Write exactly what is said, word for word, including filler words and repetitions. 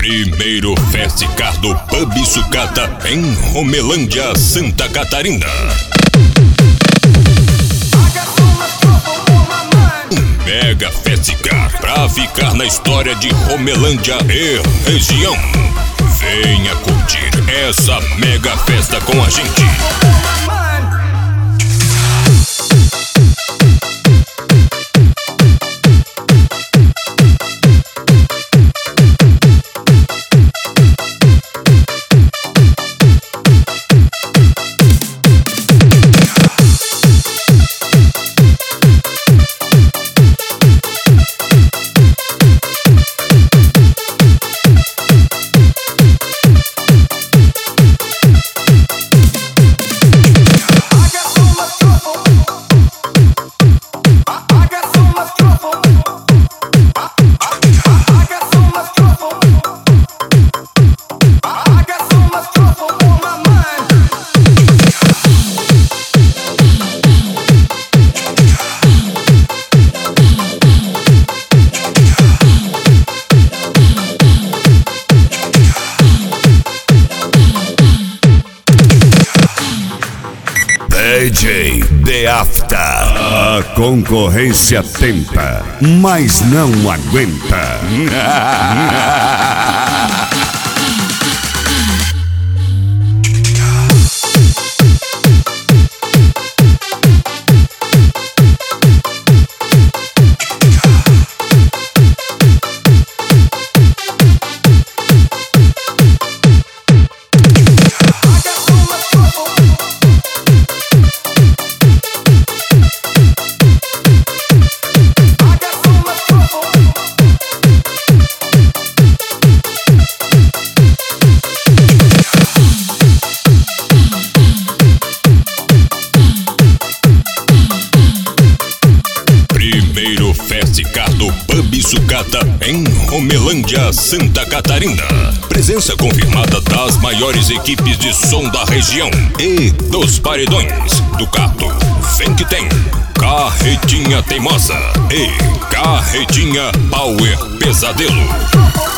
Primeiro Festicar do Pub Sucata em Romelândia, Santa Catarina. Um mega Festicar pra ficar na história de Romelândia e região. Venha curtir essa mega festa com a gente. D J The After. A concorrência tenta, mas não aguenta. Primeiro Festicar do Pub Sucata em Romelândia, Santa Catarina. Presença confirmada das maiores equipes de som da região e dos paredões do Cato. Vem que tem Carretinha Teimosa e Carretinha Power Pesadelo.